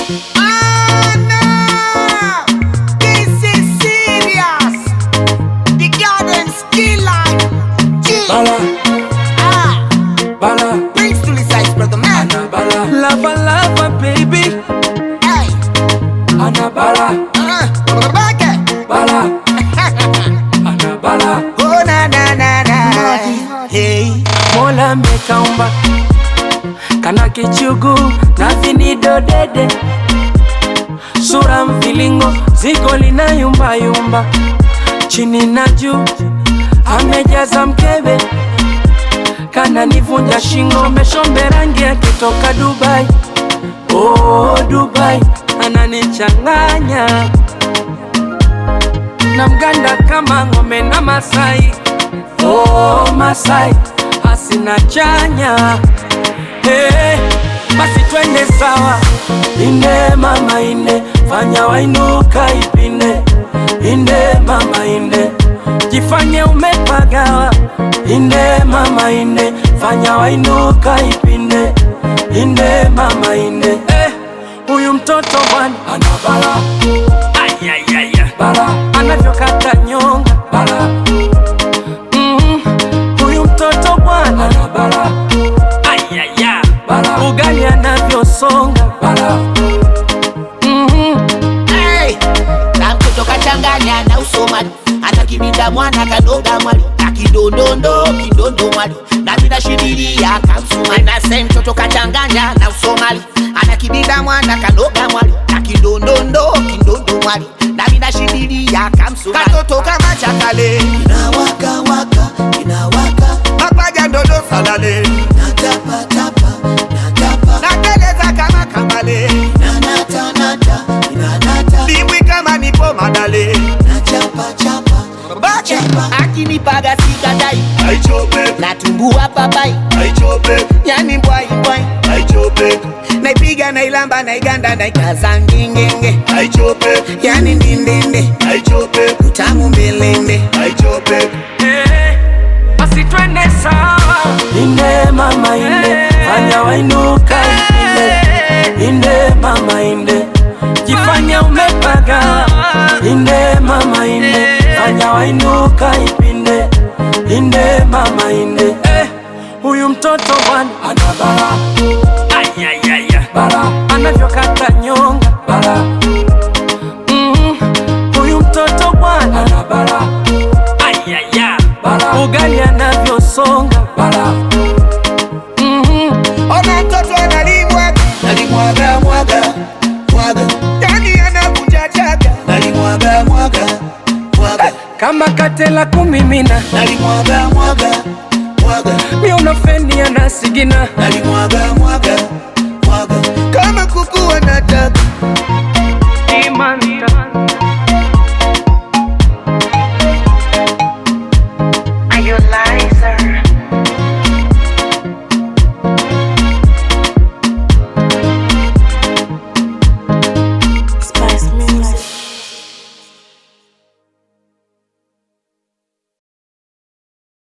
Bala, brings to the size, brother man. Bala, lava, lava, baby. Hey, Bala, Bala, Bala. Oh na na na na. Hey, Mola mekaumba kana kichugu na vinido dede, sura mvilingo ziko lina yumba yumba, chini na juu amejaza mkebe, kana nivunja shingo, meshombe rangi akitoka Dubai. Oh Dubai, ananichanganya na mganda kama ngome na Masai. Oh Masai, asina chanya. Hey, basi twende sawa. Inde mama inde, fanya wainuka ipinde. Inde mama inde, jifanye umepagawa. Inde mama inde, fanya wainuka ipinde. Inde mama inde. Huyu mtoto bwana ana bala. Ay ay ay bala, anavyokata nyonga bala. Huyu mtoto bwana ana bala. Ay ay ay bala, ugali anavyosonga bala. hey, na mtoto kachanganya na Usomali, atakibinda mwana kadoga mwali, akidondondo kidondo mwali, na bila shidiria kamsumali. Na same mtoto kachanganya na Usomali, atakibinda mwana kadoga mwali, akidondondo kidondo mwali, na bila shidiria kamsumali. Katoto kama chakale inawaka waka inawaka, mapaja ndodo salale na tapa tapa na tapa, na keleza kama kamale na nata nata inanata, dimbwi kama nipo madale na chapa chapa bacha, akinipaga sikadai aichope, natumbua papai aichope, yani mbwai mbwai aichope, naipiga nailamba naiganda naikaza ngingenge aichope, yani ndindende aichope, utamu mbelende aichope. Basi twende sawa. Inde mama inde, fanya wainuka ipinde. Inde mama inde, jifanya umepaga. Inde mama inde, fanya wainuka ipinde. Inde mama inde. Huyu mtoto bwana ana bala. Ay ay ay bala, anavyokata nyonga bala. Huyu mtoto bwana ana bala. Ay ay ay bala, ugali anavyosonga bala. Ona mtoto analimwaga, nalimwaga mwaga mwaga, yani anakunja chaga, nalimwaga mwaga mwaga, kama katela kumimina, nalimwaga mwaga mwaga, mi unafeni anasigina.